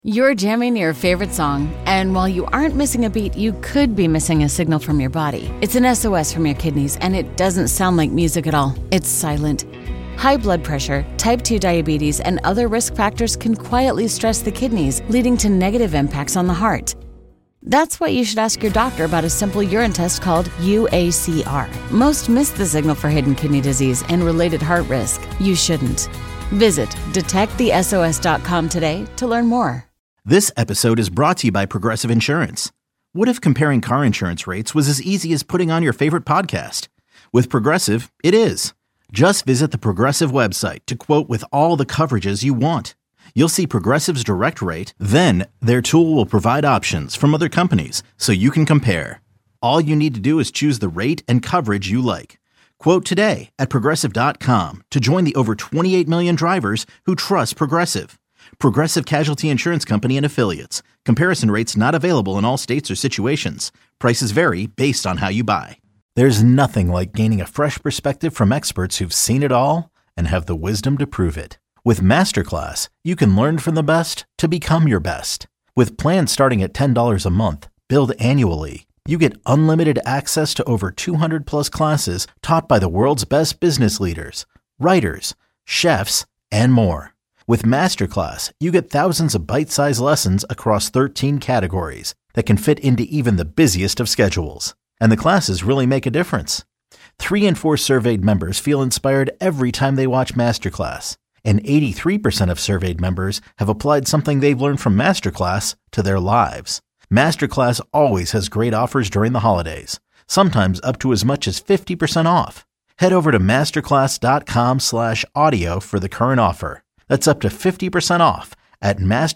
You're jamming your favorite song, and while you aren't missing a beat, you could be missing a signal from your body. It's an SOS from your kidneys, and it doesn't sound like music at all. It's silent. High blood pressure, type 2 diabetes, and other risk factors can quietly stress the kidneys, leading to negative impacts on the heart. That's why you should ask your doctor about a simple urine test called UACR. Most miss the signal for hidden kidney disease and related heart risk. You shouldn't. Visit detectthesos.com today to learn more. This episode is brought to you by Progressive Insurance. What if comparing car insurance rates was as easy as putting on your favorite podcast? With Progressive, it is. Just visit the Progressive website to quote with all the coverages you want. You'll see Progressive's direct rate, then their tool will provide options from other companies so you can compare. All you need to do is choose the rate and coverage you like. Quote today at Progressive.com to join the over 28 million drivers who trust Progressive. Progressive Casualty Insurance Company and Affiliates. Comparison rates not available in all states or situations. Prices vary based on how you buy. There's nothing like gaining a fresh perspective from experts who've seen it all and have the wisdom to prove it. With Masterclass, you can learn from the best to become your best. With plans starting at $10 a month, billed annually, you get unlimited access to over 200 plus classes taught by the world's best business leaders, writers, chefs, and more. With Masterclass, you get thousands of bite-sized lessons across 13 categories that can fit into even the busiest of schedules. And the classes really make a difference. 3 in 4 surveyed members feel inspired every time they watch Masterclass. And 83% of surveyed members have applied something they've learned from Masterclass to their lives. Masterclass always has great offers during the holidays, sometimes up to as much as 50% off. Head over to masterclass.com/audio for the current offer. That's up to 50% off at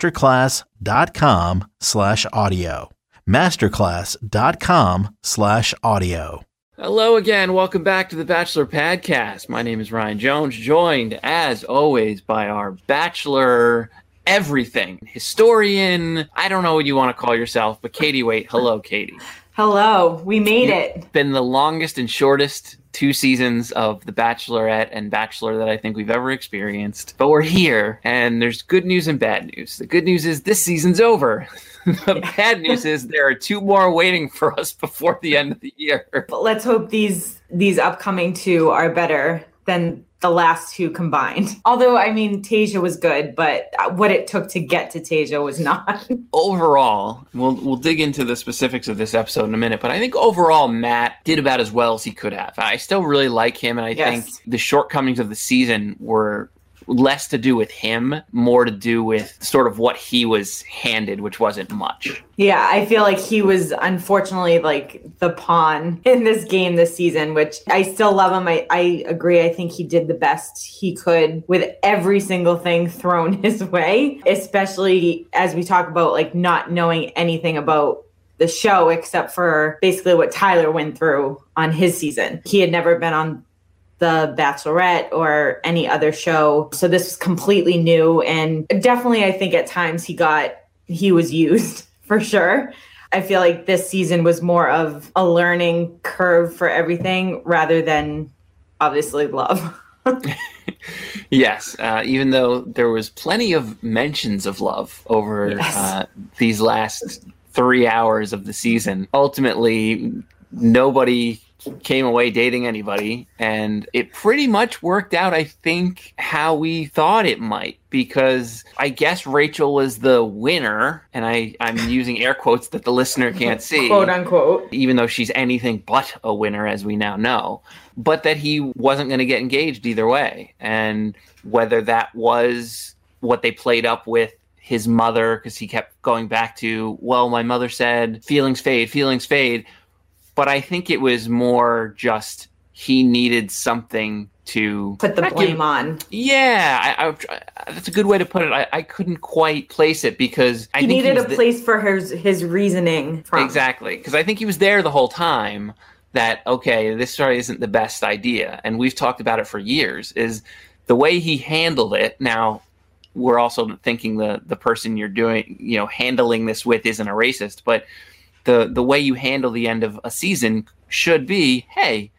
masterclass.com/audio. masterclass.com/audio. Hello again. Welcome back to the Bachelor Podcast. My name is Ryan Jones, joined as always by our Bachelor everything historian. I don't know what you want to call yourself, but Katie Waite. Hello, Katie. Hello. We made it. Been the longest and shortest 2 seasons of The Bachelorette and Bachelor that I think we've ever experienced. But we're here, and there's good news and bad news. The good news is this season's over. The bad news is there are 2 more waiting for us before the end of the year. But let's hope these upcoming 2 are better than the last 2 combined. Although, I mean, Tayshia was good, but what it took to get to Tayshia was not. Overall, we'll dig into the specifics of this episode in a minute, but I think overall Matt did about as well as he could have. I still really like him, and I think the shortcomings of the season were less to do with him, more to do with sort of what he was handed, which wasn't much. Yeah, I feel like he was unfortunately like the pawn in this game this season, which I still love him. I agree. I think he did the best he could with every single thing thrown his way, especially as we talk about like not knowing anything about the show except for basically what Tyler went through on his season. He had never been on The Bachelorette or any other show. So this was completely new. And definitely, I think at times he was used for sure. I feel like this season was more of a learning curve for everything rather than obviously love. Yes. Even though there was plenty of mentions of love over these last 3 hours of the season, ultimately nobody came away dating anybody, and it pretty much worked out, I think, how we thought it might, because I guess Rachel was the winner, and I'm using air quotes that the listener can't see, quote unquote, even though she's anything but a winner, as we now know, but that he wasn't going to get engaged either way. And whether that was what they played up with his mother, because he kept going back to, well, my mother said feelings fade. But I think it was more just he needed something to put the blame on. Yeah, I that's a good way to put it. I couldn't quite place it because I think he needed a place for his reasoning from. Exactly, because I think he was there the whole time that, okay, this story isn't the best idea. And we've talked about it for years, is the way he handled it. Now, we're also thinking the person you're doing, handling this with isn't a racist, but the way you handle the end of a season should be, hey,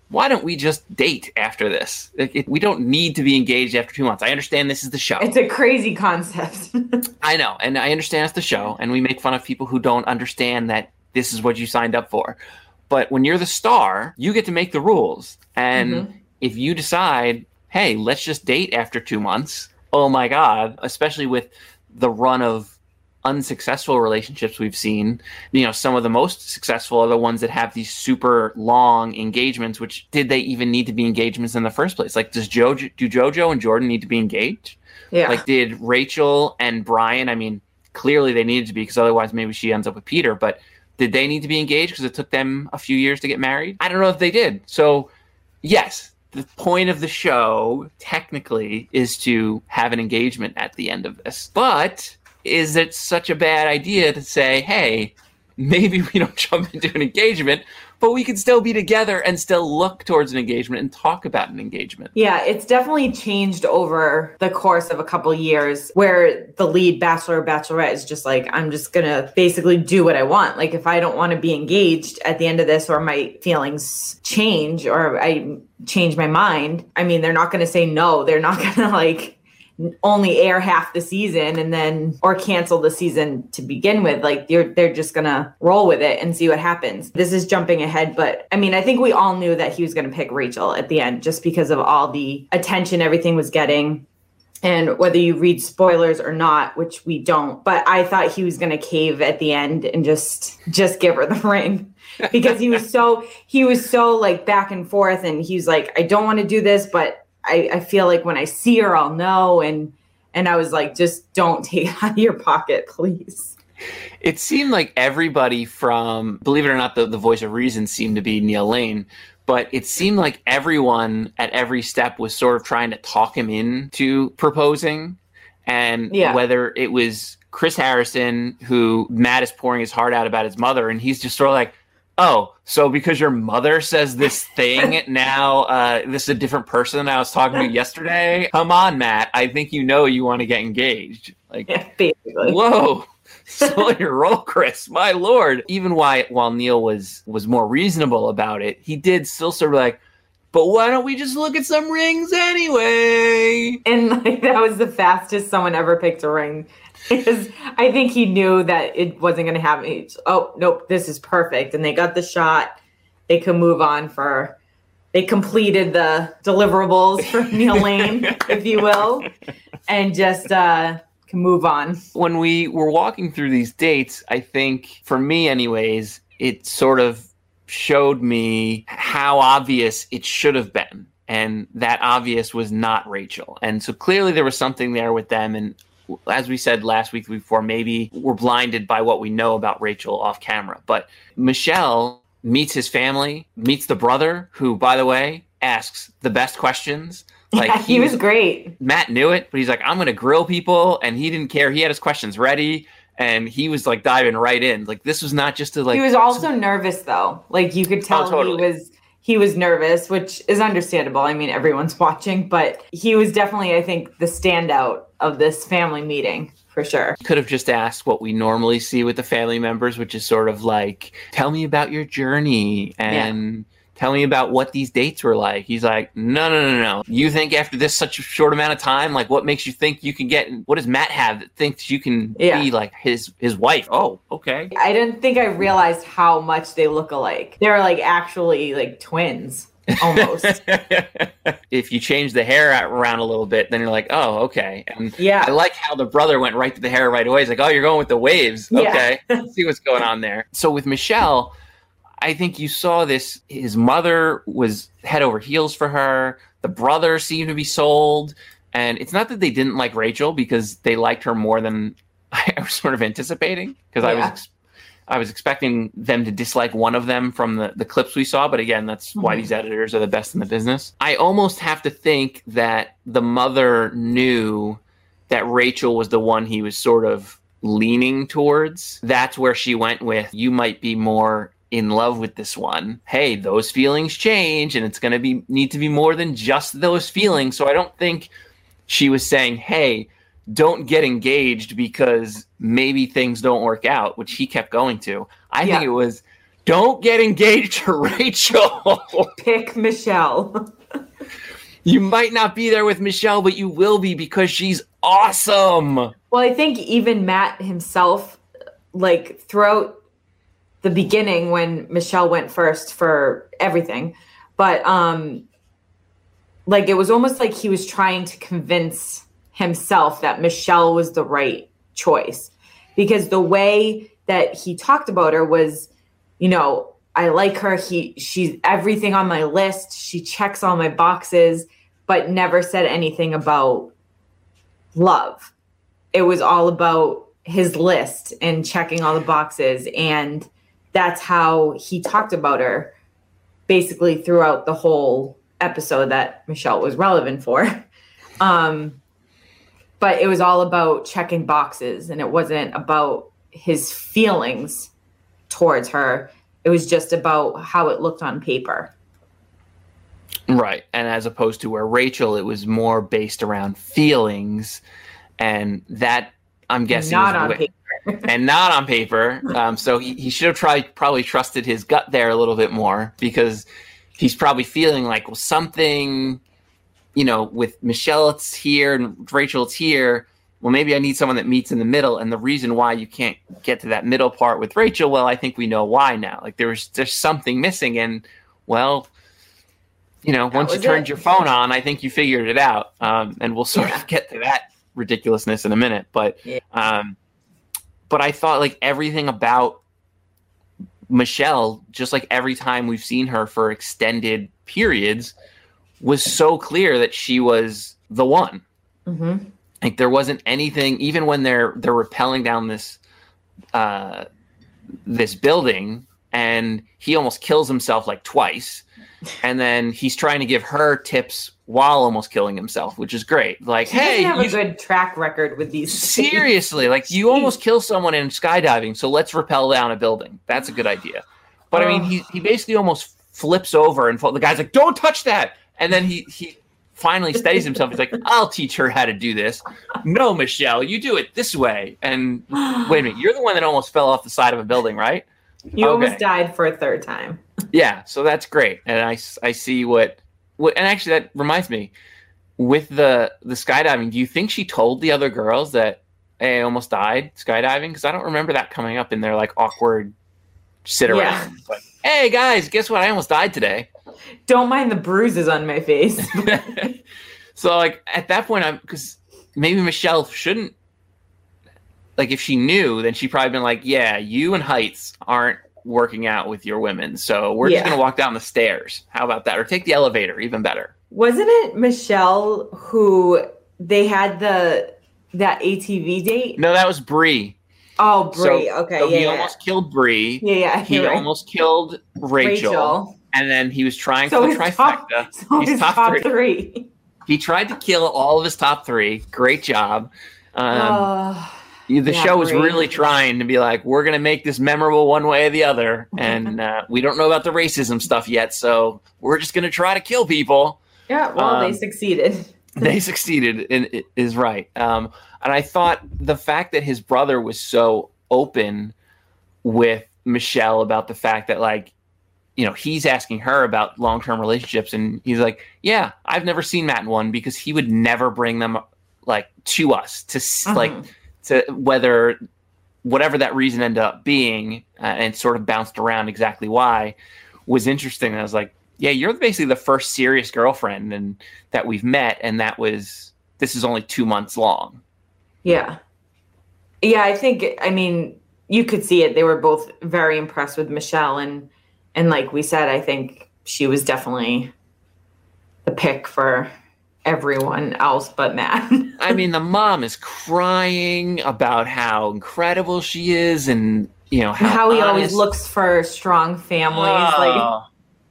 why don't we just date after this? We don't need to be engaged after 2 months. I understand this is the show. It's a crazy concept. I know. And I understand it's the show. And we make fun of people who don't understand that this is what you signed up for. But when you're the star, you get to make the rules. And if you decide, hey, let's just date after 2 months, oh my God, especially with the run of unsuccessful relationships we've seen, some of the most successful are the ones that have these super long engagements, which did they even need to be engagements in the first place? Like, do JoJo and Jordan need to be engaged? Yeah. Like, did Rachel and Brian, I mean, clearly they needed to be, because otherwise maybe she ends up with Peter, but did they need to be engaged because it took them a few years to get married? I don't know if they did. So yes, the point of the show technically is to have an engagement at the end of this, but is it such a bad idea to say, hey, maybe we don't jump into an engagement, but we can still be together and still look towards an engagement and talk about an engagement? Yeah, it's definitely changed over the course of a couple of years, where the lead bachelor or bachelorette is just like, I'm just going to basically do what I want. Like, if I don't want to be engaged at the end of this, or my feelings change, or I change my mind, I mean, they're not going to say no. They're not going to only air half the season or cancel the season to begin with. Like, they're just gonna roll with it and see what happens. This is jumping ahead, but I mean, I think we all knew that he was gonna pick Rachel at the end, just because of all the attention everything was getting. And whether you read spoilers or not, which we don't, but I thought he was gonna cave at the end and just give her the ring. Because he was so like back and forth, and he was like, I don't want to do this, but I feel like when I see her, I'll know. And I was like, just don't take it out of your pocket, please. It seemed like everybody from, believe it or not, the voice of reason seemed to be Neil Lane, but it seemed like everyone at every step was sort of trying to talk him into proposing. And whether it was Chris Harrison, who Matt is pouring his heart out about his mother, and he's just sort of like, oh, so because your mother says this thing, now this is a different person than I was talking to yesterday? Come on, Matt. I think you want to get engaged. Like, yeah, basically. Whoa. Slow your roll, Chris. My Lord. Even while Neil was more reasonable about it, he did still sort of like, but why don't we just look at some rings anyway? And that was the fastest someone ever picked a ring. Because I think he knew that it wasn't going to happen. Oh, nope, this is perfect. And they got the shot. They could move on they completed the deliverables for Neil Lane, if you will, and just can move on. When we were walking through these dates, I think, for me anyways, it sort of showed me how obvious it should have been. And that obvious was not Rachel. And so clearly there was something there with them. And as we said last week before, maybe we're blinded by what we know about Rachel off camera. But Michelle meets his family, meets the brother, who, by the way, asks the best questions. Like, yeah, he was great. Matt knew it, but he's like, I'm going to grill people. And he didn't care. He had his questions ready. And he was like diving right in. Like, this was not just He was also nervous, though. Like, you could tell he was nervous, which is understandable. I mean, everyone's watching, but he was definitely, I think, the standout of this family meeting, for sure. Could have just asked what we normally see with the family members, which is sort of like, tell me about your journey and tell me about what these dates were like. He's like, no. You think after this such a short amount of time, like, what makes you think you can get, what does Matt have that thinks you can be like his wife? Oh, okay. I didn't think I realized how much they look alike. They're like actually like twins. Almost. If you change the hair around a little bit, then you're like, oh, okay. And I like how the brother went right to the hair right away. He's like, oh, you're going with the waves. Okay. Let's see what's going on there. So with Michelle, I think you saw this. His mother was head over heels for her. The brother seemed to be sold. And it's not that they didn't like Rachel, because they liked her more than I was sort of anticipating, because I was expecting them to dislike one of them from the clips we saw. But again, that's why these editors are the best in the business. I almost have to think that the mother knew that Rachel was the one he was sort of leaning towards. That's where she went with, you might be more in love with this one. Hey, those feelings change, and it's going to need to be more than just those feelings. So I don't think she was saying, hey, don't get engaged because maybe things don't work out, which he kept going to. I think it was, don't get engaged to Rachel. Pick Michelle. You might not be there with Michelle, but you will be because she's awesome. Well, I think even Matt himself, like throughout the beginning when Michelle went first for everything, but like it was almost like he was trying to convince himself that Michelle was the right choice, because the way that he talked about her was, you know, I like her. She's everything on my list. She checks all my boxes, but never said anything about love. It was all about his list and checking all the boxes. And that's how he talked about her basically throughout the whole episode that Michelle was relevant for. But it was all about checking boxes, and it wasn't about his feelings towards her. It was just about how it looked on paper. Right. And as opposed to where Rachel, it was more based around feelings, and that I'm guessing not on paper. And not on paper. So he should have probably trusted his gut there a little bit more, because he's probably feeling like, well, something, you know, with Michelle it's here and Rachel it's here. Well, maybe I need someone that meets in the middle. And the reason why you can't get to that middle part with Rachel, well, I think we know why now. Like there's something missing. And, well, you know, once you turned your phone on, I think you figured it out. And we'll sort of get to that ridiculousness in a minute. But I thought like everything about Michelle, just like every time we've seen her for extended periods, was so clear that she was the one. Mm-hmm. Like there wasn't anything, even when they're rappelling down this this building, and he almost kills himself like twice, and then he's trying to give her tips while almost killing himself, which is great. Like, hey, you have a good track record with these. Seriously, like you almost kill someone in skydiving, so let's rappel down a building. That's a good idea. But I mean, he basically almost flips over, and the guy's like, "Don't touch that!" And then he finally steadies himself. He's like, I'll teach her how to do this. No, Michelle, you do it this way. And wait a minute, you're the one that almost fell off the side of a building, right? You almost died for a third time. Yeah, so that's great. And I see what and actually that reminds me, with the skydiving, do you think she told the other girls that, hey, I almost died skydiving? Because I don't remember that coming up in their like awkward sit around. Yeah. Like, hey guys, guess what? I almost died today. Don't mind the bruises on my face. So like at that point, because maybe Michelle shouldn't, like if she knew, then she'd probably been like, yeah, you and Heights aren't working out with your women, so we're just going to walk down the stairs. How about that? Or take the elevator, even better. Wasn't it Michelle who they had that ATV date? No, that was Bree. Oh, Bree. So, okay, so he almost killed Bree. Yeah, he almost killed Rachel. And then he was trying for the trifecta. He's top three. He tried to kill all of his top three. Great job. The show was really trying to be like, we're going to make this memorable one way or the other. And we don't know about the racism stuff yet, so we're just going to try to kill people. Yeah, well, they succeeded. They succeeded, and it is right. And I thought the fact that his brother was so open with Michelle about the fact that, like, you know, he's asking her about long-term relationships, and he's like, yeah, I've never seen Matt in one, because he would never bring them like to us to like to whatever that reason ended up being, and sort of bounced around exactly why was interesting. And I was like, yeah, you're basically the first serious girlfriend and that we've met, and this is only 2 months long. Yeah. Yeah, I mean, you could see it. They were both very impressed with Michelle, and like we said, I think she was definitely the pick for everyone else but Matt. I mean, the mom is crying about how incredible she is, and you know how he always looks for strong families. Like,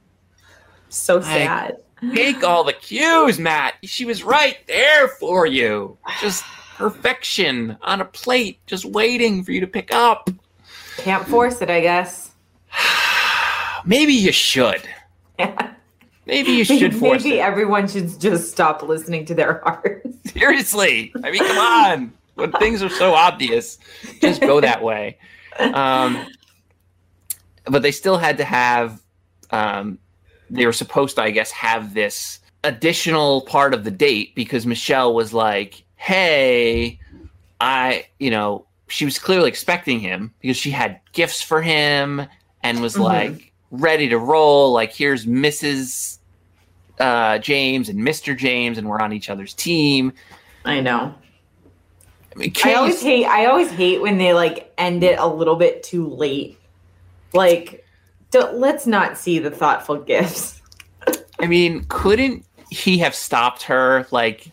so sad. Take all the cues, Matt. She was right there for you. Just perfection on a plate, just waiting for you to pick up. Can't force it, I guess. Maybe you should. Yeah. Maybe you should force it. Maybe everyone should just stop listening to their hearts. Seriously. I mean, come on. When things are so obvious, just go that way. but they still had to have, they were supposed to, I guess, have this additional part of the date because Michelle was like, hey, she was clearly expecting him because she had gifts for him and was like ready to roll. Like, here's Mrs. James and Mr. James, and we're on each other's team. I know. I mean, I always hate when they like end it a little bit too late. Like, let's not see the thoughtful gifts. I mean, couldn't he have stopped her? Like,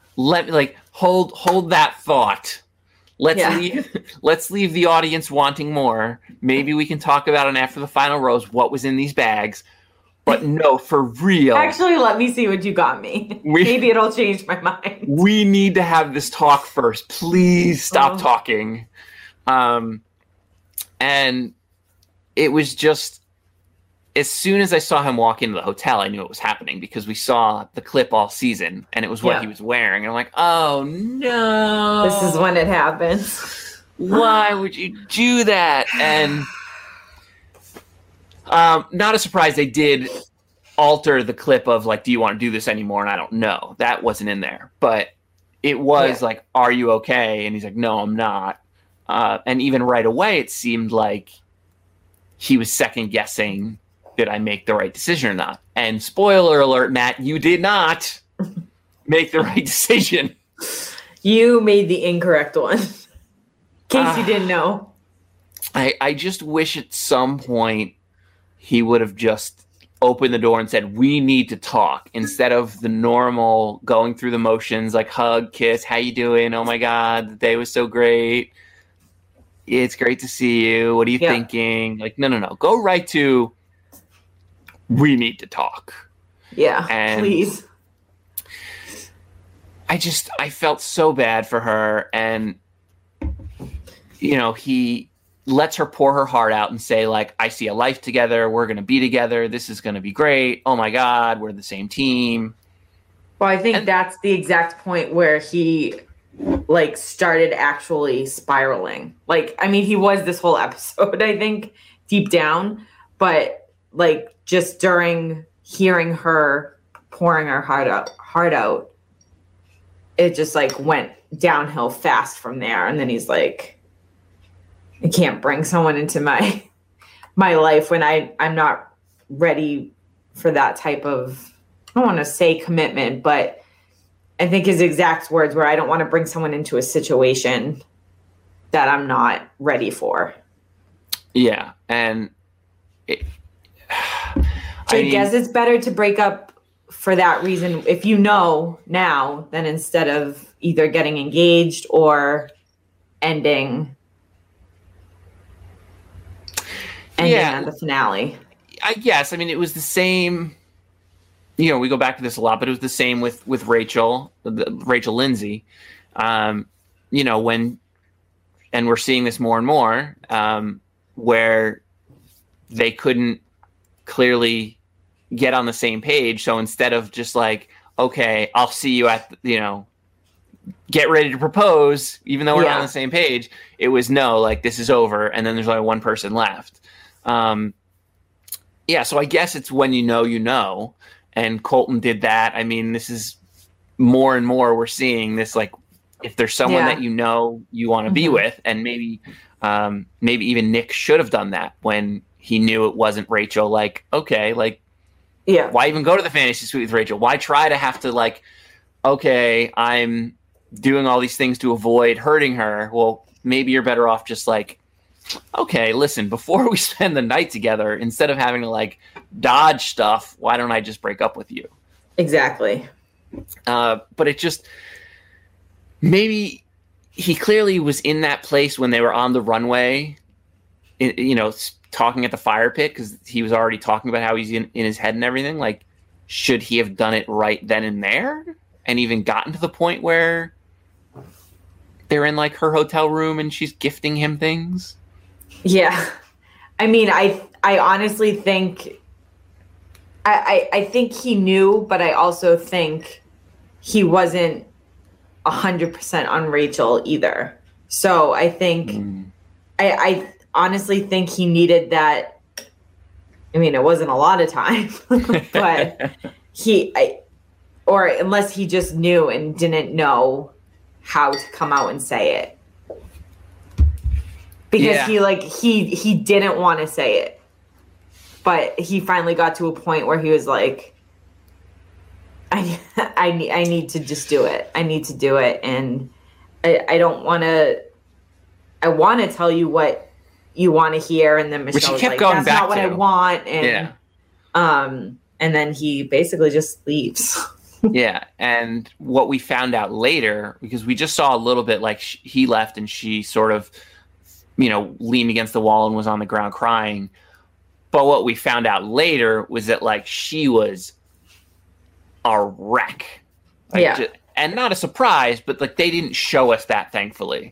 hold that thought. Let's leave the audience wanting more. Maybe we can talk about it after the final rose. What was in these bags? But no, for real. Actually, let me see what you got me. Maybe it'll change my mind. We need to have this talk first. Please stop talking. And it was just, as soon as I saw him walk into the hotel, I knew it was happening because we saw the clip all season and it was what he was wearing. And I'm like, oh no. This is when it happens. Why would you do that? And not a surprise, they did alter the clip of like, do you want to do this anymore? And I don't know. That wasn't in there. But it was like, are you okay? And he's like, no, I'm not. And even right away, it seemed like he was second guessing, did I make the right decision or not? And spoiler alert, Matt, you did not make the right decision. You made the incorrect one. In case you didn't know. I just wish at some point he would have just opened the door and said, we need to talk, instead of the normal going through the motions, like hug, kiss, how you doing? Oh my God, the day was so great. It's great to see you. What are you thinking? Like, no. Go right to, we need to talk. Yeah, and please. I felt so bad for her. And, he lets her pour her heart out and say, like, I see a life together. We're going to be together. This is going to be great. Oh my God, we're the same team. Well, I think that's the exact point where he like started actually spiraling. Like, I mean, he was this whole episode, I think, deep down, but like just during hearing her pouring her heart out, it just like went downhill fast from there. And then he's like, I can't bring someone into my life when I'm not ready for that type of, I don't want to say commitment, but I think his exact words were, I don't want to bring someone into a situation that I'm not ready for. Yeah. And I guess it's better to break up for that reason, if you know now, than instead of either getting engaged or ending at the finale. I guess. I mean, it was the same. We go back to this a lot, but it was the same with Rachel Lindsay. And we're seeing this more and more, where they couldn't clearly get on the same page. So instead of just like, okay, I'll see you at, get ready to propose, even though we're not on the same page, it was no, like, this is over. And then there's only one person left. So I guess it's when you know. And Colton did that. I mean, this is more and more we're seeing this, like, if there's someone that you want to be with, and maybe even Nick should have done that when he knew it wasn't Rachel. Like, okay, like, why even go to the fantasy suite with Rachel? Why try to have to, like, okay, I'm doing all these things to avoid hurting her. Well, maybe you're better off just like, okay, listen, before we spend the night together, instead of having to like dodge stuff, why don't I just break up with you? Exactly. But it just, maybe he clearly was in that place when they were on the runway, talking at the fire pit, because he was already talking about how he's in his head and everything. Like, should he have done it right then and there and even gotten to the point where they're in like her hotel room and she's gifting him things? Yeah. I mean, I honestly think, I think he knew, but I also think he wasn't 100% on Rachel either. So I think, I honestly think he needed that I mean, it wasn't a lot of time, but or unless he just knew and didn't know how to come out and say it. Because he didn't want to say it. But he finally got to a point where he was like, I need to just do it. I need to do it. And I don't want to, I want to tell you what you want to hear. And then Michelle was like, that's not what I want. And, and then he basically just leaves. Yeah. And what we found out later, because we just saw a little bit like he left and she sort of, leaned against the wall and was on the ground crying. But what we found out later was that like she was a wreck. And not a surprise, but like they didn't show us that, thankfully.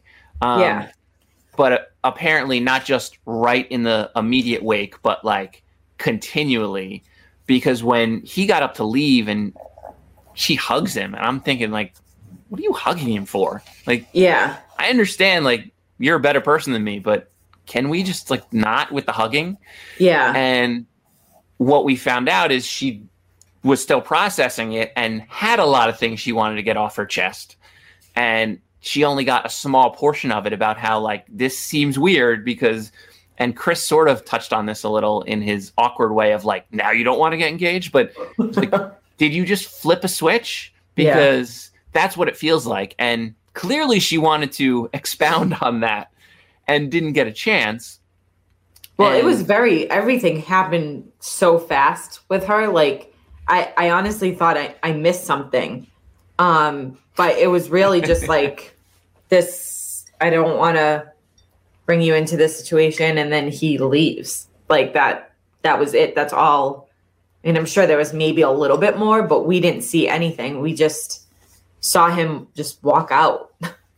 But apparently not just right in the immediate wake, but like continually, because when he got up to leave and she hugs him, and I'm thinking like, what are you hugging him for? Like, I understand like you're a better person than me, but can we just like not with the hugging? Yeah. And what we found out is she was still processing it and had a lot of things she wanted to get off her chest. And she only got a small portion of it about how like this seems weird because, and Chris sort of touched on this a little in his awkward way of like, now you don't want to get engaged, but like, did you just flip a switch? Because that's what it feels like. And clearly she wanted to expound on that and didn't get a chance. Well, it was everything happened so fast with her. Like I honestly thought I missed something. But it was really just like this, I don't want to bring you into this situation. And then he leaves like that was it. That's all. And I'm sure there was maybe a little bit more, but we didn't see anything. We just saw him just walk out.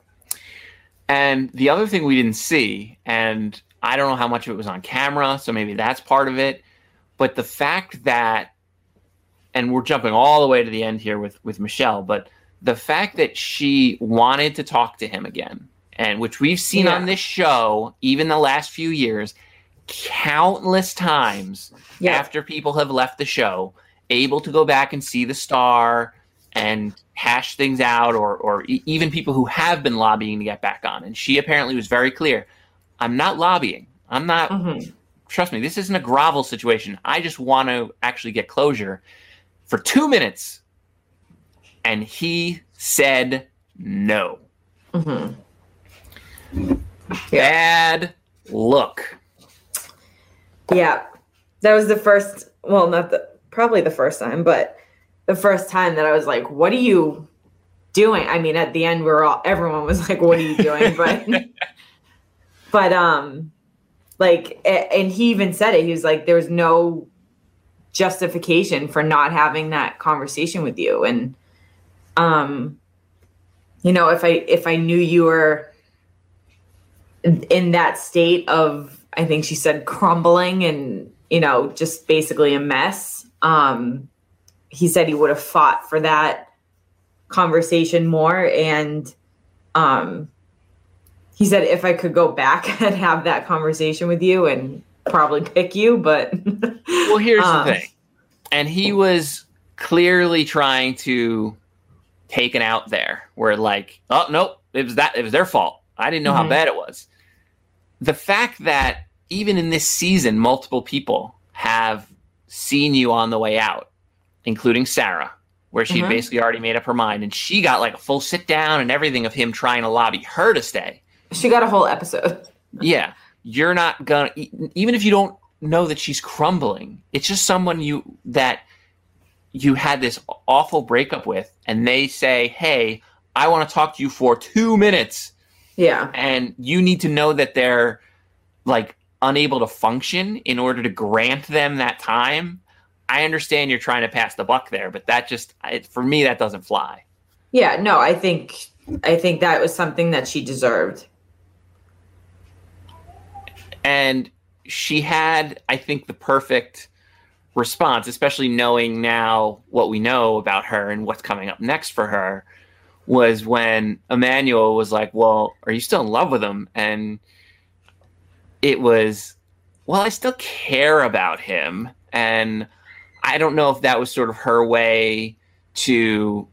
And the other thing we didn't see, and I don't know how much of it was on camera, so maybe that's part of it, but the fact that, and we're jumping all the way to the end here with Michelle, but the fact that she wanted to talk to him again, and which we've seen on this show, even the last few years, countless times after people have left the show, able to go back and see the star and hash things out, or even people who have been lobbying to get back on. And she apparently was very clear. I'm not lobbying. I'm not, trust me, this isn't a grovel situation. I just want to actually get closure for 2 minutes. And he said no. Bad look. Yeah. That was the first, well, probably the first time, but the first time that I was like, what are you doing? I mean, at the end, everyone was like, what are you doing? But, like, and he even said it. He was like, there was no justification for not having that conversation with you. And, if I knew you were in that state of, I think she said crumbling and, just basically a mess, he said he would have fought for that conversation more. And he said, if I could go back and have that conversation with you and probably pick you, but. Well, here's the thing. And he was clearly trying to take an out there where like, oh, nope, it was their fault. I didn't know how bad it was. The fact that even in this season, multiple people have seen you on the way out, including Sarah, where she'd basically already made up her mind. And she got like a full sit down and everything of him trying to lobby her to stay. She got a whole episode. Yeah. You're not going to, even if you don't know that she's crumbling, it's just someone that you had this awful breakup with. And they say, hey, I want to talk to you for 2 minutes. Yeah. And you need to know that they're like unable to function in order to grant them that time. I understand you're trying to pass the buck there, but that just, for me, that doesn't fly. Yeah, no, I think that was something that she deserved. And she had, I think, the perfect response, especially knowing now what we know about her and what's coming up next for her, was when Emmanuel was like, well, are you still in love with him? And it was, well, I still care about him. And I don't know if that was sort of her way to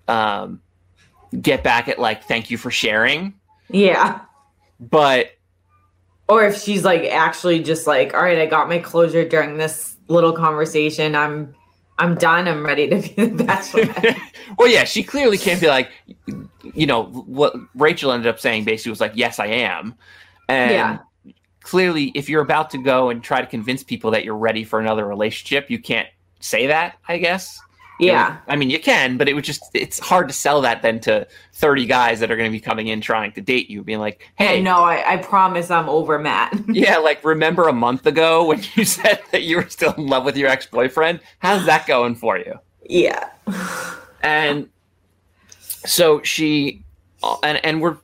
get back at, like, thank you for sharing. Yeah. But or if she's like actually just like, all right, I got my closure during this little conversation. I'm done. I'm ready to be the bachelorette. Well, yeah, she clearly can't be like, you know, what Rachel ended up saying basically was like, yes, I am. And clearly, if you're about to go and try to convince people that you're ready for another relationship, you can't say that, I guess. Yeah. I mean, you can, but it's hard to sell that then to 30 guys that are going to be coming in trying to date you, being like, hey. No, I promise I'm over Matt. Yeah, like, remember a month ago when you said that you were still in love with your ex-boyfriend? How's that going for you? Yeah. And so she, and we're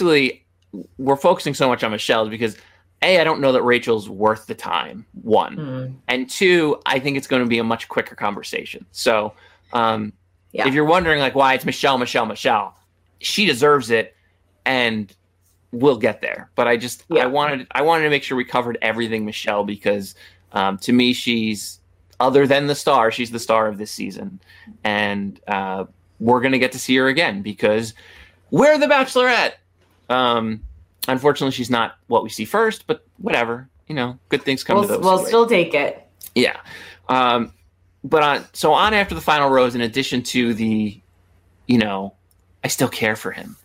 focusing so much on Michelle because A, I don't know that Rachel's worth the time, one. And two, I think it's going to be a much quicker conversation. So if you're wondering, like, why it's Michelle, she deserves it, and we'll get there. But I wanted to make sure we covered everything Michelle because to me, she's, other than the star, she's the star of this season. And we're going to get to see her again because we're the Bachelorette. Unfortunately, she's not what we see first, but whatever. You know, good things come to those. We'll still take it. Yeah. But on after the final rose, in addition to the, you know, I still care for him.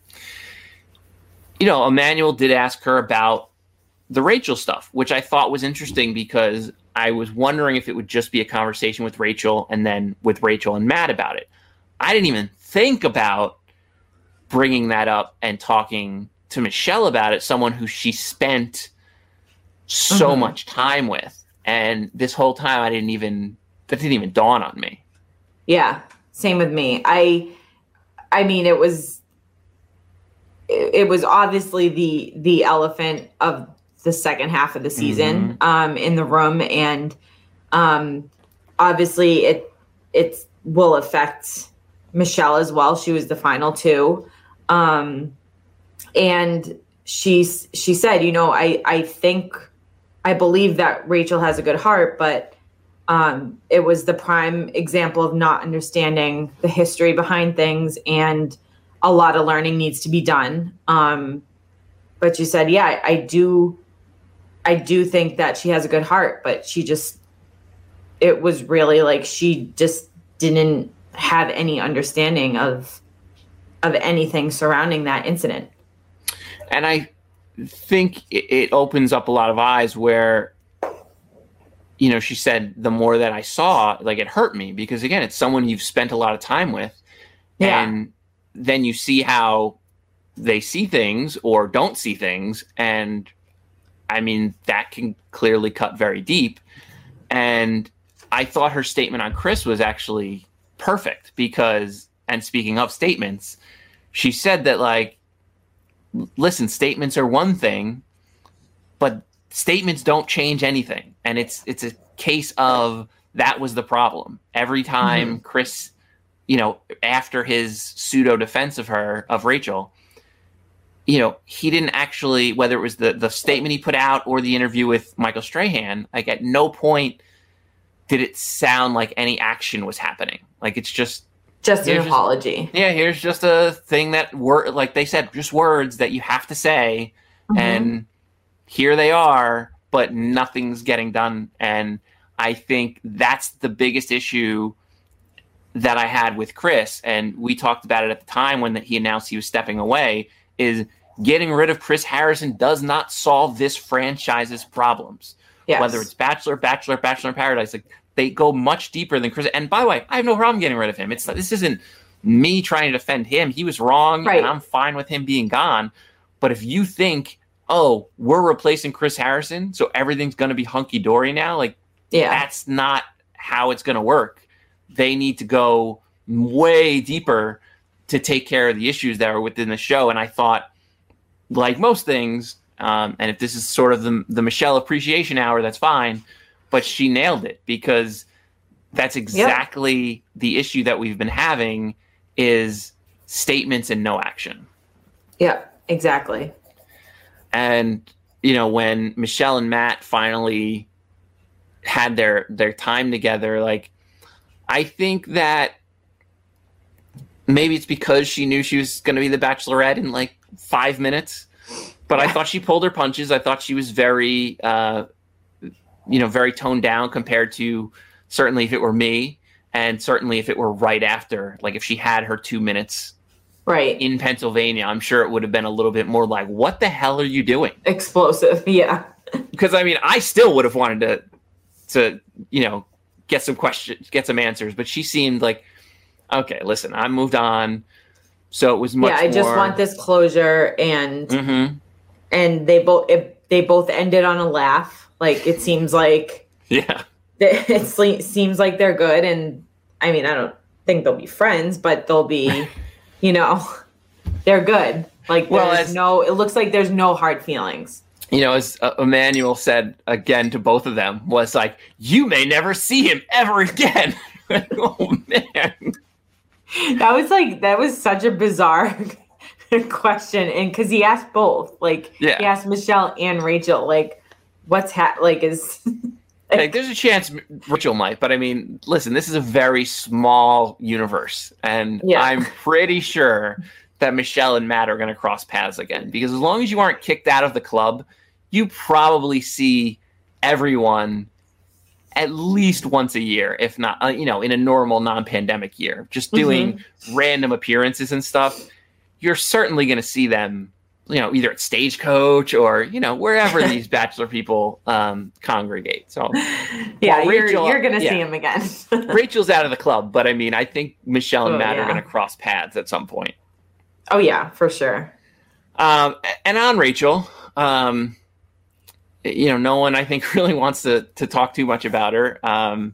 You know, Emmanuel did ask her about the Rachel stuff, which I thought was interesting because I was wondering if it would just be a conversation with Rachel and then with Rachel and Matt about it. I didn't even think about bringing that up and talking to Michelle about it, someone who she spent so much time with. And this whole time that didn't even dawn on me. Yeah, same with me. I mean, it was obviously the elephant of the second half of the season in the room. And obviously it will affect Michelle as well. She was the final two. And she said, you know, I believe that Rachel has a good heart, but it was the prime example of not understanding the history behind things, and a lot of learning needs to be done. But she said, yeah, I do think that she has a good heart, but it was really like she just didn't have any understanding of anything surrounding that incident. And I think it opens up a lot of eyes where, you know, she said, the more that I saw, like, it hurt me because, again, it's someone you've spent a lot of time with. Yeah. And then you see how they see things or don't see things. And I mean, that can clearly cut very deep. And I thought her statement on Chris was actually perfect because, and speaking of statements, she said that, like, listen, statements are one thing, but statements don't change anything. And it's a case of that was the problem. Every time Chris, you know, after his pseudo defense of Rachel, you know, he didn't actually, whether it was the statement he put out or the interview with Michael Strahan, like, at no point did it sound like any action was happening. Like, it's just an apology. Here's just a thing that like they said, just words that you have to say, and here they are, but nothing's getting done. And I think that's the biggest issue that I had with Chris, and we talked about it at the time when he announced he was stepping away, is getting rid of Chris Harrison does not solve this franchise's problems. Yes. Whether it's Bachelor in Paradise, like, they go much deeper than Chris. And by the way, I have no problem getting rid of him. This isn't me trying to defend him. He was wrong, right, and I'm fine with him being gone. But if you think, oh, we're replacing Chris Harrison, so everything's going to be hunky-dory now, like, that's not how it's going to work. They need to go way deeper to take care of the issues that are within the show. And I thought, like most things, and if this is sort of the Michelle appreciation hour, that's fine. But she nailed it because that's exactly the issue that we've been having is statements and no action. Yeah, exactly. And when Michelle and Matt finally had their time together, like, I think that maybe it's because she knew she was going to be the Bachelorette in like 5 minutes, but I thought she pulled her punches. I thought she was very, very toned down compared to certainly if it were me, and certainly if it were right after, like if she had her 2 minutes right in Pennsylvania, I'm sure it would have been a little bit more like, what the hell are you doing? Explosive. Yeah. Because I mean, I still would have wanted to get some questions, get some answers, but she seemed like, okay, listen, I moved on. So it was much more. I just want this closure, and Mm-hmm. and they both ended on a laugh. Like, it seems like it seems like they're good, and I mean, I don't think they'll be friends, but they'll be, they're good. Like, it looks like there's no hard feelings. As Emmanuel said again to both of them, was like, you may never see him ever again. Oh man. That was such a bizarre question, and because he asked both, like he asked Michelle and Rachel, like, what's is like, there's a chance Rachel might, but I mean, listen, this is a very small universe, and I'm pretty sure that Michelle and Matt are going to cross paths again, because as long as you aren't kicked out of the club, you probably see everyone at least once a year, if not, in a normal non-pandemic year, just doing random appearances and stuff. You're certainly going to see them, either at Stagecoach or, wherever these Bachelor people congregate. So Rachel, you're going to see him again. Rachel's out of the club, but I mean, I think Michelle and Matt are going to cross paths at some point. Oh yeah, for sure. And on Rachel, no one, I think, really wants to talk too much about her. I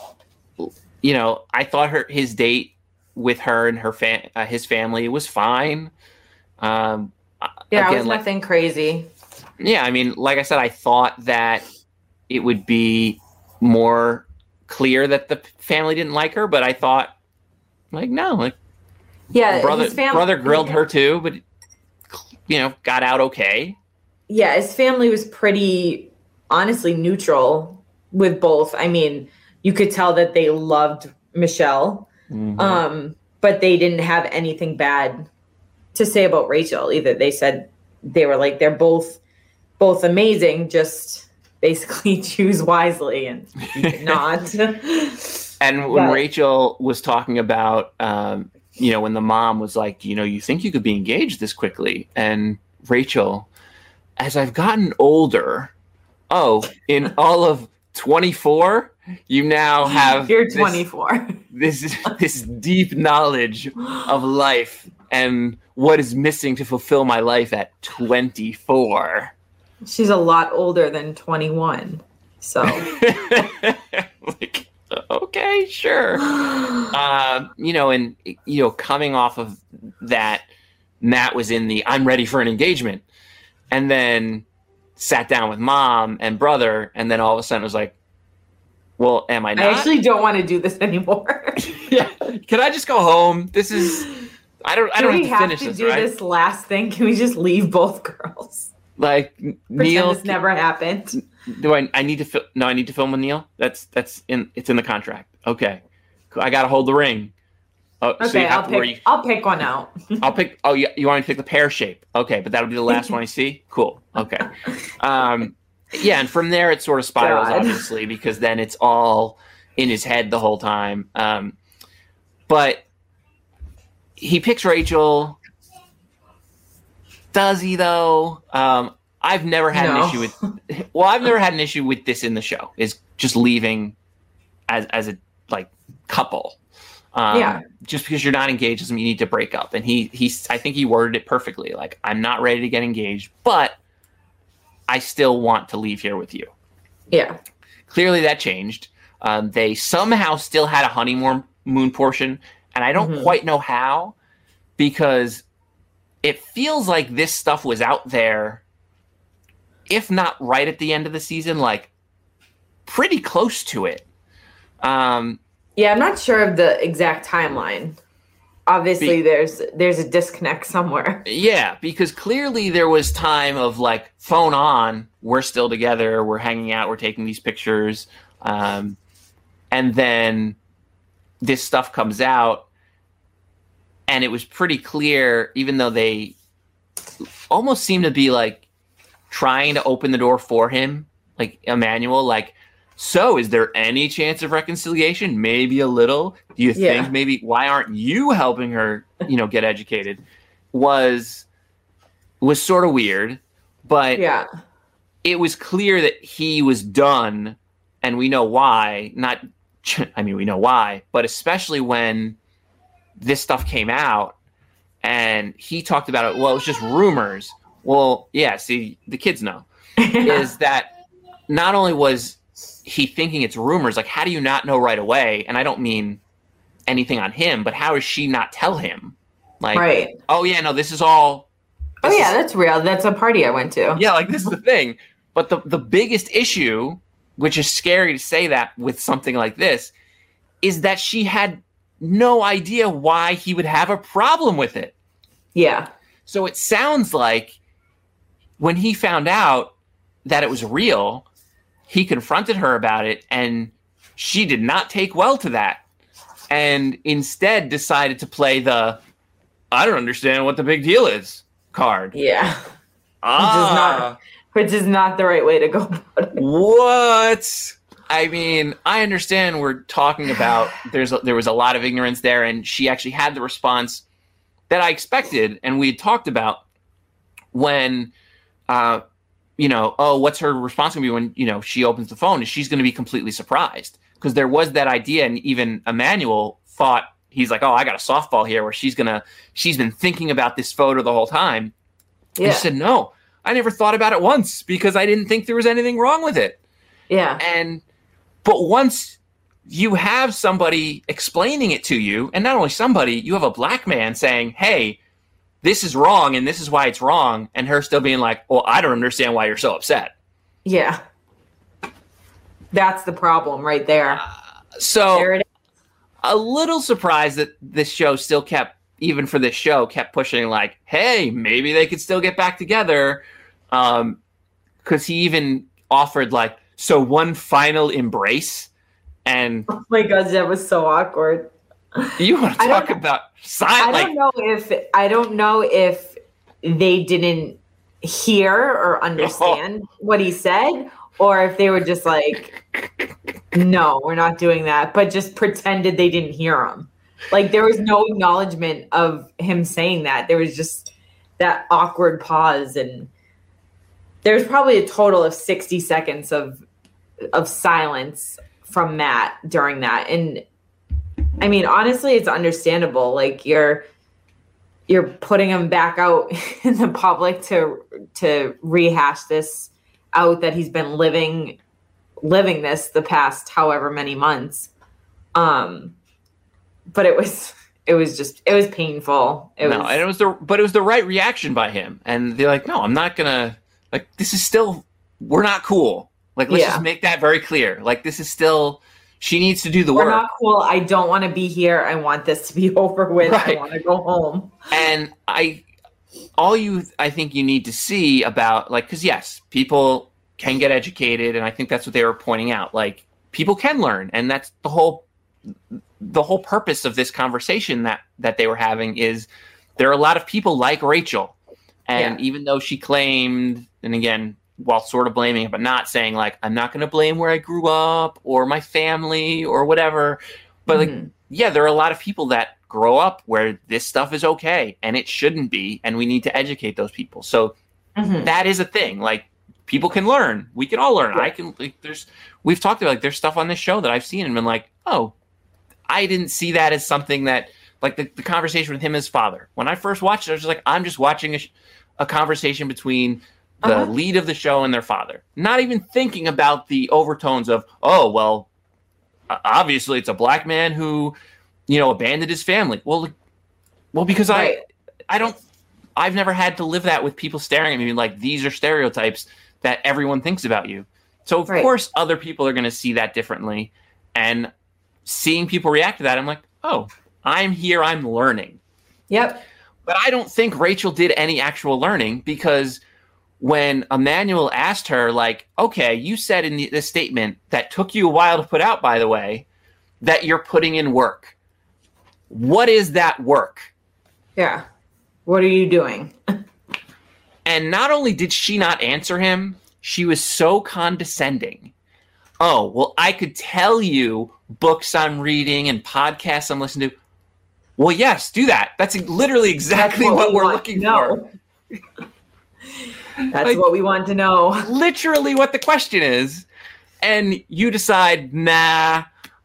thought his date with her and his family was fine. It was nothing crazy. Yeah, I mean, like I said, I thought that it would be more clear that the family didn't like her, but I thought, like, no, like, brother grilled her too, but got out okay. Yeah, his family was pretty, honestly, neutral with both. I mean, you could tell that they loved Michelle, but they didn't have anything bad to say about Rachel either. They said they were like, they're both amazing, just basically choose wisely and not. And when Rachel was talking about, when the mom was like, you think you could be engaged this quickly? And Rachel, as I've gotten older, in all of 24, you now have you're 24. This deep knowledge of life and what is missing to fulfill my life at 24. She's a lot older than 21, so like, okay, sure. Coming off of that, Matt was in the I'm ready for an engagement. And then sat down with mom and brother, and then all of a sudden it was like, well, am I not? I actually don't want to do this anymore. Yeah. Can I just go home? This is, I don't have to finish this, right? This last thing? Can we just leave both girls? Like, pretend Neil. This never happened. Do I need to no, I need to film with Neil? It's in the contract. Okay. I got to hold the ring. Oh, okay, so I'll pick one out. I'll pick. Oh, you want me to pick the pear shape? Okay, but that'll be the last one I see. Cool. Okay. And from there it sort of spirals, obviously, because then it's all in his head the whole time. But he picks Rachel. Does he though? I've never had an issue with. Well, I've never had an issue with this in the show. Is just leaving as a couple. Just because you're not engaged doesn't mean you need to break up. And I think he worded it perfectly. Like, I'm not ready to get engaged, but I still want to leave here with you. Yeah. Clearly that changed. They somehow still had a honeymoon portion, and I don't quite know how, because it feels like this stuff was out there, if not right at the end of the season, like pretty close to it. Yeah, I'm not sure of the exact timeline Obviously, there's a disconnect somewhere. Yeah, because clearly there was time of like phone on, we're still together, we're hanging out, we're taking these pictures, and then this stuff comes out, and it was pretty clear, even though they almost seemed to be like trying to open the door for him, like Emmanuel, like, so is there any chance of reconciliation? Maybe a little. Do you think maybe why aren't you helping her, get educated? Was sort of weird, but it was clear that he was done, and we know why. We know why, but especially when this stuff came out and he talked about it. Well, it was just rumors. Well, yeah, see, the kids know. Is that not only was he thinking it's rumors, like, how do you not know right away? And I don't mean anything on him, but how does she not tell him? Like, oh, yeah, no, this is all. That's real. That's a party I went to. Yeah, like, this is the thing. But the biggest issue, which is scary to say that with something like this, is that she had no idea why he would have a problem with it. Yeah. So it sounds like when he found out that it was real, he confronted her about it, and she did not take well to that, and instead decided to play the "I don't understand what the big deal is" card. Yeah. Which is not the right way to go about it. What? I mean, I understand we're talking about there was a lot of ignorance there, and she actually had the response that I expected, and we had talked about when what's her response going to be when, she opens the phone, and she's going to be completely surprised, because there was that idea. And even Emmanuel thought, he's like, oh, I got a softball here where she's been thinking about this photo the whole time. Yeah. And she said, no, I never thought about it once because I didn't think there was anything wrong with it. Yeah. But once you have somebody explaining it to you, and not only somebody, you have a black man saying, hey, this is wrong, and this is why it's wrong, and her still being like, well, I don't understand why you're so upset. Yeah. That's the problem right there. So a little surprised that this show still kept, even for this show, kept pushing like, hey, maybe they could still get back together. Because he even offered like, so one final embrace. And oh my God, that was so awkward. You want to talk about silence? I don't know if they didn't hear or understand what he said, or if they were just like, no, we're not doing that, but just pretended they didn't hear him. Like, there was no acknowledgement of him saying that. There was just that awkward pause, and there's probably a total of 60 seconds of silence from Matt during that. And I mean, honestly, it's understandable. Like, you're putting him back out in the public to rehash this out, that he's been living this the past however many months. But it was painful. It was the right reaction by him. And they're like, no, I'm not gonna, like, this is still, we're not cool. Like, let's just make that very clear. Like, this is still, she needs to do the work. We're not cool. I don't want to be here. I want this to be over with. Right. I want to go home. And I think you need to see about, like, because yes, people can get educated, and I think that's what they were pointing out. Like, people can learn, and that's the whole purpose of this conversation that they were having. Is there are a lot of people like Rachel, and even though she claimed, and again, while sort of blaming it, but not saying like, I'm not going to blame where I grew up or my family or whatever. But like, yeah, there are a lot of people that grow up where this stuff is okay and it shouldn't be. And we need to educate those people. So that is a thing. Like, people can learn. We can all learn. Yeah. We've talked about, like, there's stuff on this show that I've seen and been like, oh, I didn't see that as something that, like, the conversation with him as father. When I first watched it, I was just like, I'm just watching a conversation between the lead of the show and their father, not even thinking about the overtones of, oh, well, obviously it's a black man who, abandoned his family. Well, because I've never had to live that with people staring at me like, these are stereotypes that everyone thinks about you. So of course other people are going to see that differently, and seeing people react to that, I'm like, oh, I'm here, I'm learning. Yep. But I don't think Rachel did any actual learning, because when Emmanuel asked her, like, okay, you said in this statement that took you a while to put out, by the way, that you're putting in work. What is that work? Yeah. What are you doing? And not only did she not answer him, she was so condescending. Oh, well, I could tell you books I'm reading and podcasts I'm listening to. Well, yes, do that. That's literally exactly what we're looking for. That's what we want to know. Literally what the question is. And you decide, nah,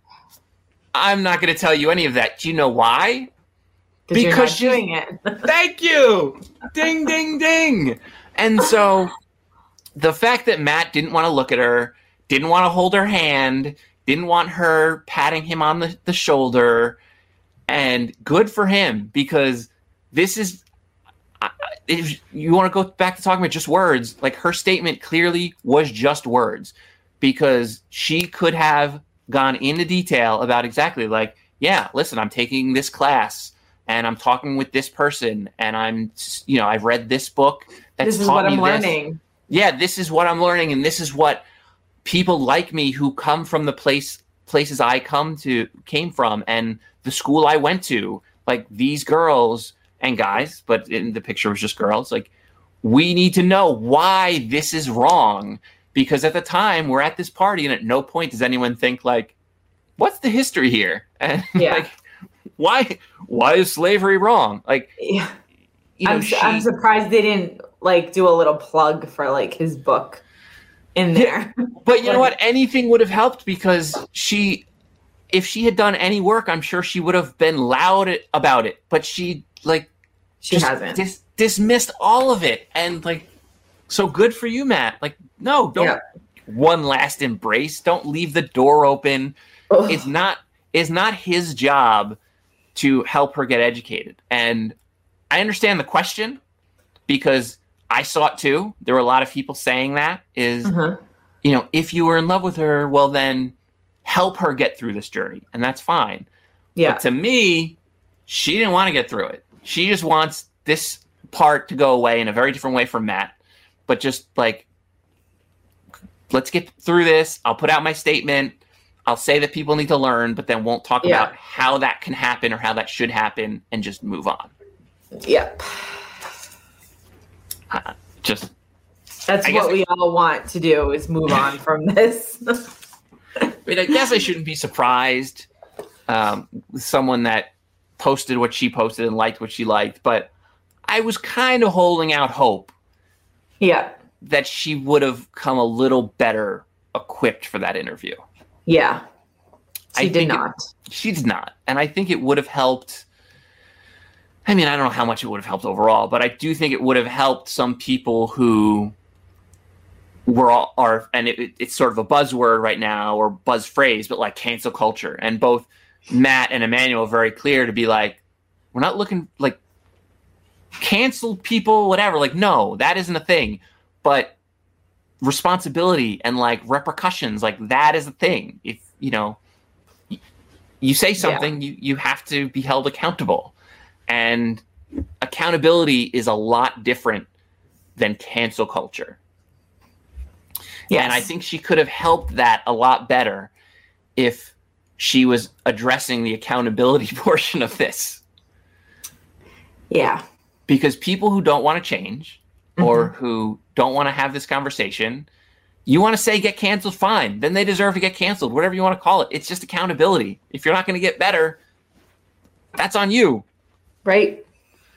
I'm not going to tell you any of that. Do you know why? Because you're not doing it. Thank you. Ding, ding, ding. And so the fact that Matt didn't want to look at her, didn't want to hold her hand, didn't want her patting him on the shoulder, and good for him, because this is, if you want to go back to talking about just words, like, her statement clearly was just words, because she could have gone into detail about exactly, like, yeah, listen, I'm taking this class and I'm talking with this person and I've read this book that's taught me this. This is what I'm learning. Yeah, this is what I'm learning, and this is what people like me who come from the places I came from and the school I went to, like, these girls and guys, but in the picture was just girls, like, we need to know why this is wrong, because at the time we're at this party and at no point does anyone think, like, what's the history here? And like, why is slavery wrong? Like, yeah. I'm surprised they didn't, like, do a little plug for, like, his book in there. But you know what? Anything would have helped, because if she had done any work, I'm sure she would have been loud about it. But she hasn't dismissed all of it. And, like, so good for you, Matt. Like, no, don't. Yeah. One last embrace. Don't leave the door open. Ugh. It's not his job to help her get educated. And I understand the question, because I saw it too. There were a lot of people saying that is, if you were in love with her, well, then help her get through this journey. And that's fine. Yeah. But to me, she didn't want to get through it. She just wants this part to go away in a very different way from Matt. But just, like, let's get through this. I'll put out my statement. I'll say that people need to learn, but then won't talk about how that can happen or how that should happen, and just move on. Yep. That's what we all want to do, is move on from this. I mean, I guess I shouldn't be surprised with someone that posted what she posted and liked what she liked, but I was kind of holding out hope. Yeah. That she would have come a little better equipped for that interview. Yeah. She did not. And I think it would have helped. I mean, I don't know how much it would have helped overall, but I do think it would have helped some people who and it's sort of a buzzword right now, or buzz phrase, but like cancel culture. And both Matt and Emmanuel are very clear to be like, we're not looking, like, cancel people, whatever. Like, no, that isn't a thing. But responsibility and, like, repercussions, like, that is a thing. If, you say something, you have to be held accountable. And accountability is a lot different than cancel culture. Yes. And I think she could have helped that a lot better if she was addressing the accountability portion of this. Yeah. Because people who don't want to change or who don't want to have this conversation, you want to say get canceled, fine. Then they deserve to get canceled, whatever you want to call it. It's just accountability. If you're not going to get better, that's on you. Right.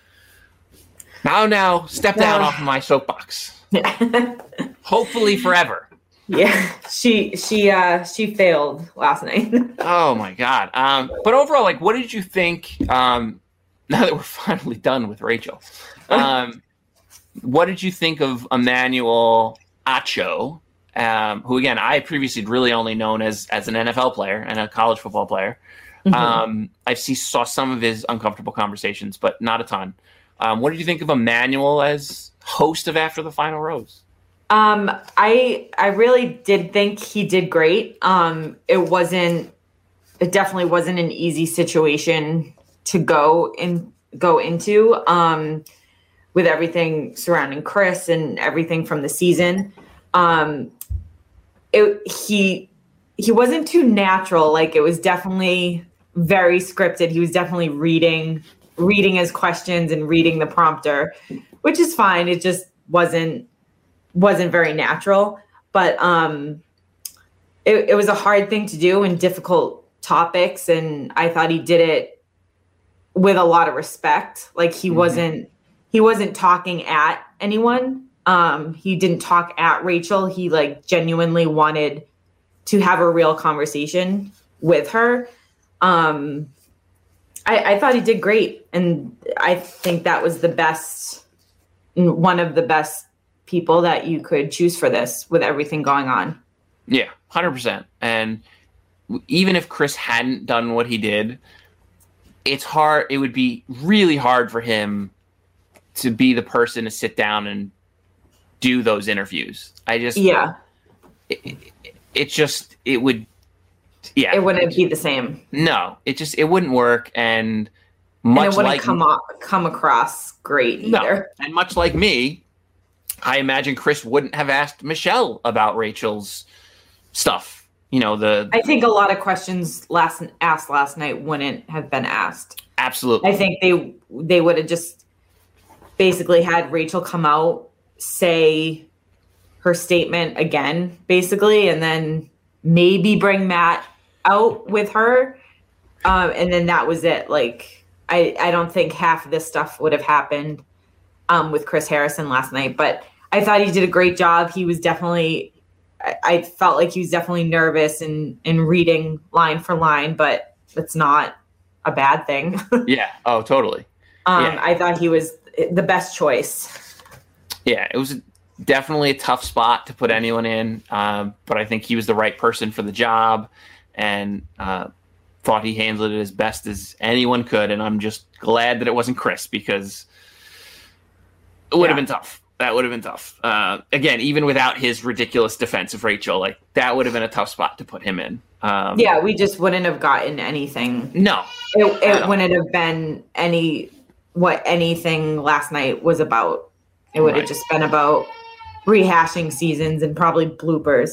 Now, step down off of my soapbox. Hopefully forever. Yeah, she failed last night. Oh my God. But overall, like, what did you think? Now that we're finally done with Rachel, what did you think of Emmanuel Acho, who, again, I previously really only known as an NFL player and a college football player. I saw some of his uncomfortable conversations, but not a ton. What did you think of Emmanuel as host of After the Final Rose? I really did think he did great. It definitely wasn't an easy situation to go into with everything surrounding Chris and everything from the season. He wasn't too natural. Like, it was definitely very scripted. He was definitely reading his questions and reading the prompter, which is fine. It just wasn't very natural. But it was a hard thing to do and difficult topics, and I thought he did it with a lot of respect. Like, he wasn't talking at anyone. He didn't talk at Rachel. He like genuinely wanted to have a real conversation with her. I thought he did great, and I think that was one of the best people that you could choose for this with everything going on. Yeah, 100%. And even if Chris hadn't done what he did, it's hard. It would be really hard for him to be the person to sit down and do those interviews. It wouldn't be the same. No, it wouldn't work. And it wouldn't come across great either. No. And much like me, I imagine Chris wouldn't have asked Michelle about Rachel's stuff. I think a lot of questions asked last night wouldn't have been asked. Absolutely. I think they would have just basically had Rachel come out, say her statement again, basically, and then maybe bring Matt out with her. And then that was it. Like, I don't think half of this stuff would have happened with Chris Harrison last night, but I thought he did a great job. He was definitely, I felt like he was definitely nervous in reading line for line, but it's not a bad thing. Yeah. Oh, totally. Yeah. I thought he was the best choice. Yeah, it was definitely a tough spot to put anyone in, but I think he was the right person for the job, and thought he handled it as best as anyone could. And I'm just glad that it wasn't Chris, because it would have been tough. That would have been tough. Again, even without his ridiculous defense of Rachel, like, that would have been a tough spot to put him in. We just wouldn't have gotten anything. No, it wouldn't have been what anything last night was about. It would have just been about rehashing seasons and probably bloopers.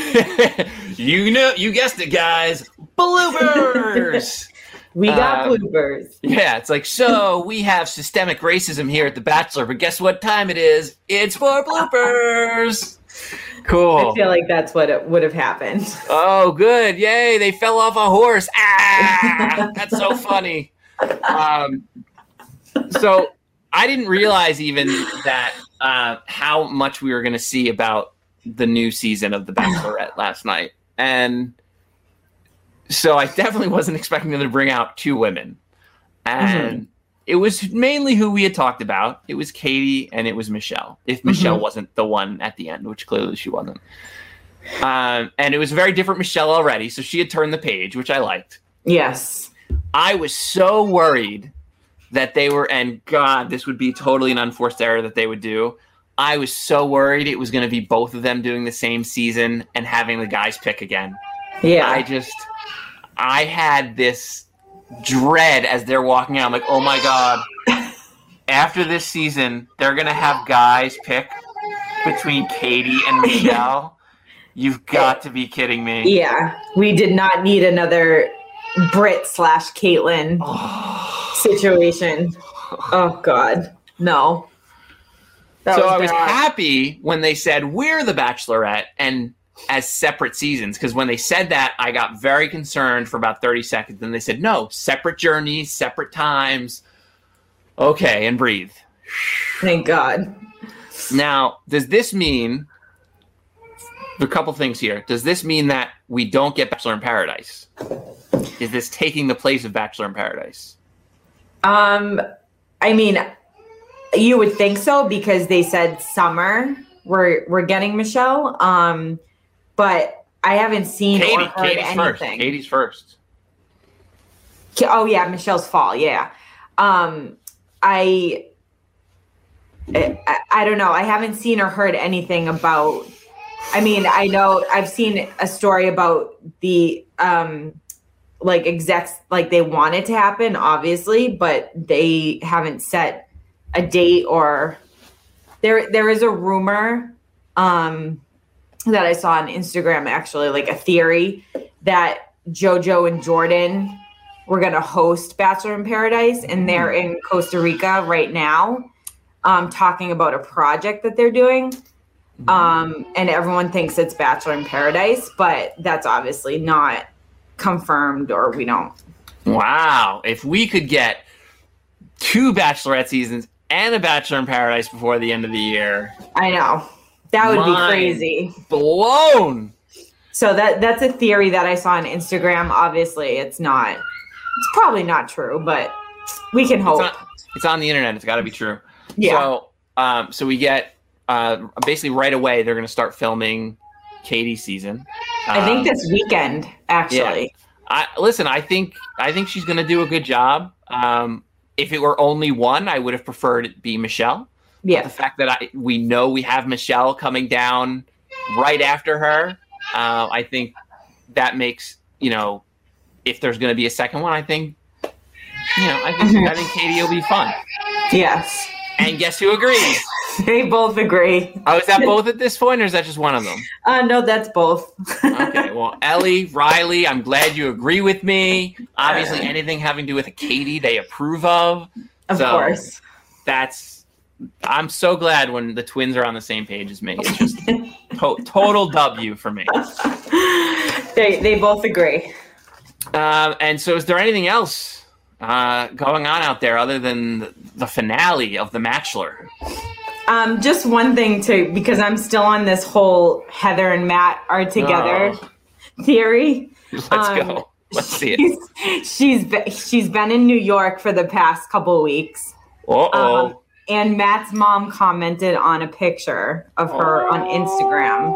You guessed it, guys. Bloopers. We got bloopers. Yeah, it's like, so we have systemic racism here at The Bachelor, but guess what time it is? It's for bloopers. Cool. I feel like that's what it would have happened. Oh, good. Yay, they fell off a horse. Ah, that's so funny. So I didn't realize even that how much we were going to see about the new season of The Bachelorette last night. And so I definitely wasn't expecting them to bring out two women. And it was mainly who we had talked about. It was Katie and it was Michelle. If Michelle wasn't the one at the end, which clearly she wasn't. And it was a very different Michelle already. So she had turned the page, which I liked. Yes. I was so worried that they were, and God, this would be totally an unforced error that they would do. I was so worried it was going to be both of them doing the same season and having the guys pick again. Yeah. I had this dread as they're walking out. I'm like, oh my God, after this season, they're going to have guys pick between Katie and Michelle. You've got to be kidding me. Yeah. We did not need another Brit/Caitlyn situation. Oh God. No. So I was happy when they said we're The Bachelorette and as separate seasons, because when they said that, I got very concerned for about 30 seconds. Then they said, no, separate journeys, separate times. Okay, and breathe. Thank God. Now, does this mean a couple things here? Does this mean that we don't get Bachelor in Paradise? Is this taking the place of Bachelor in Paradise? I mean, you would think so, because they said summer we're getting Michelle. But I haven't seen or heard Katie's anything. Katie's first. Oh yeah, Michelle's fall. Yeah. I don't know. I haven't seen or heard anything about. I mean, I know I've seen a story about the like execs, like they want it to happen, obviously, but they haven't set a date. Or there is a rumor that I saw on Instagram, actually, like a theory that JoJo and Jordan were going to host Bachelor in Paradise, and they're in Costa Rica right now, talking about a project that they're doing. And everyone thinks it's Bachelor in Paradise, but that's obviously not confirmed, or we don't. Wow. If we could get 2 Bachelorette seasons and a Bachelor in Paradise before the end of the year. I know. That would be crazy. Blown. So that's a theory that I saw on Instagram. Obviously, it's probably not true, but we can hope. It's on the internet. It's got to be true. Yeah. So we get basically right away, they're going to start filming Katie's season. I think this weekend, actually. Yeah. I think she's going to do a good job. If it were only one, I would have preferred it be Michelle. Yeah. But the fact that we know we have Michelle coming down right after her, I think that makes, if there's going to be a second one, I think Katie will be fun. Yes. And guess who agrees? They both agree. Oh, is that both at this point, or is that just one of them? No, that's both. Okay, well, Ellie, Riley, I'm glad you agree with me. Obviously, anything having to do with a Katie, they approve of. Of course. I'm so glad when the twins are on the same page as me. It's just total W for me. They both agree. And so is there anything else going on out there other than the finale of The Bachelor? Just one thing because I'm still on this whole Heather and Matt are together theory. Let's go. Let's see it. She's been in New York for the past couple of weeks. Uh-oh. And Matt's mom commented on a picture of her on Instagram.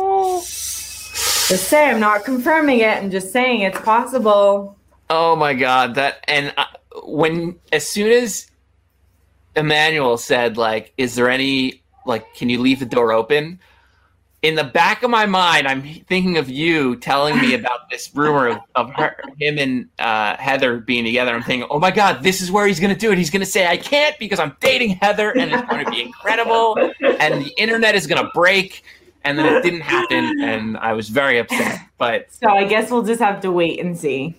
Just say I'm not confirming it. I'm just saying it's possible. Oh my God! As soon as Emmanuel said, like, is there any, like, can you leave the door open? In the back of my mind, I'm thinking of you telling me about this rumor of him and Heather being together. I'm thinking, oh my God, this is where he's going to do it. He's going to say, I can't because I'm dating Heather, and it's going to be incredible, and the internet is going to break. And then it didn't happen, and I was very upset. But so I guess we'll just have to wait and see.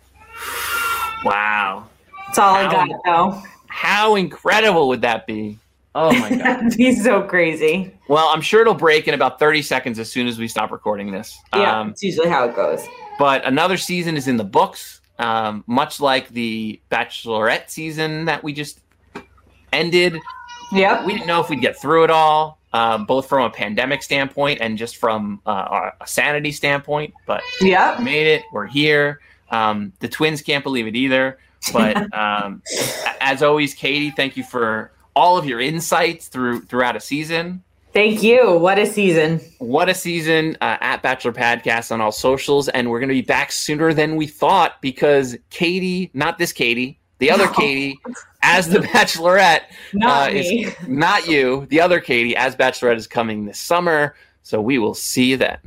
Wow. That's all I got, though. How incredible would that be? Oh, my God. That'd be so crazy. Well, I'm sure it'll break in about 30 seconds as soon as we stop recording this. Yeah, it's usually how it goes. But another season is in the books, much like the Bachelorette season that we just ended. Yep. We didn't know if we'd get through it all, both from a pandemic standpoint and just from a sanity standpoint. But we made it. We're here. The twins can't believe it either. But as always, Katie, thank you for all of your insights throughout a season. Thank you. What a season. What a season at Bachelor Podcast on all socials. And we're going to be back sooner than we thought because Katie, not this Katie, the other Katie, as the Bachelorette, is not you. The other Katie, as Bachelorette, is coming this summer. So we will see you then.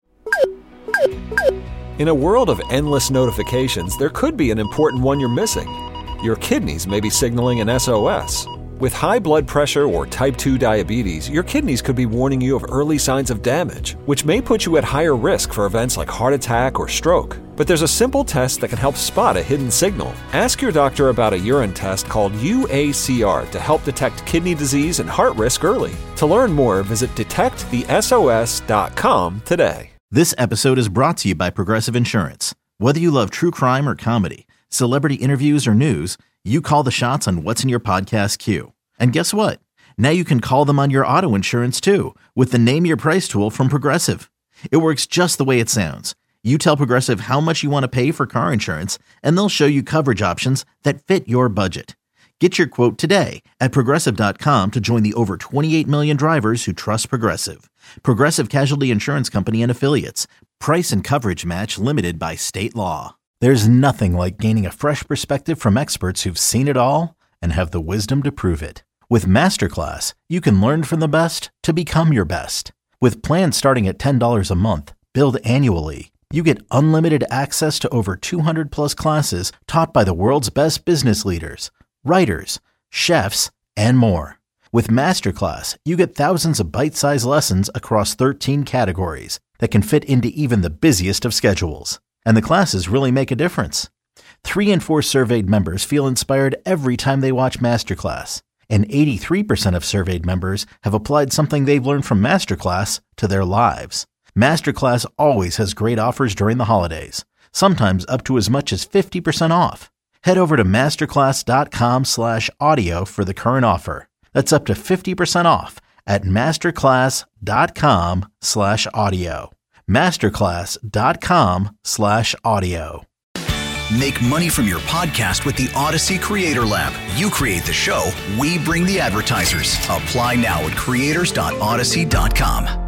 In a world of endless notifications, there could be an important one you're missing. Your kidneys may be signaling an SOS. With high blood pressure or type 2 diabetes, your kidneys could be warning you of early signs of damage, which may put you at higher risk for events like heart attack or stroke. But there's a simple test that can help spot a hidden signal. Ask your doctor about a urine test called UACR to help detect kidney disease and heart risk early. To learn more, visit detectthesos.com today. This episode is brought to you by Progressive Insurance. Whether you love true crime or comedy, celebrity interviews or news, you call the shots on what's in your podcast queue. And guess what? Now you can call them on your auto insurance too with the Name Your Price tool from Progressive. It works just the way it sounds. You tell Progressive how much you want to pay for car insurance, and they'll show you coverage options that fit your budget. Get your quote today at Progressive.com to join the over 28 million drivers who trust Progressive. Progressive Casualty Insurance Company and Affiliates. Price and coverage match limited by state law. There's nothing like gaining a fresh perspective from experts who've seen it all and have the wisdom to prove it. With Masterclass, you can learn from the best to become your best. With plans starting at $10 a month, billed annually, You get unlimited access to over 200 plus classes taught by the world's best business leaders, writers, chefs, and more. With Masterclass, you get thousands of bite-sized lessons across 13 categories that can fit into even the busiest of schedules. And the classes really make a difference. 3 in 4 surveyed members feel inspired every time they watch Masterclass. And 83% of surveyed members have applied something they've learned from Masterclass to their lives. Masterclass always has great offers during the holidays, sometimes up to as much as 50% off. Head over to masterclass.com/audio for the current offer. That's up to 50% off at masterclass.com/audio. masterclass.com/audio. Make money from your podcast with the Odyssey Creator Lab. You create the show, we bring the advertisers. Apply now at creators.odyssey.com.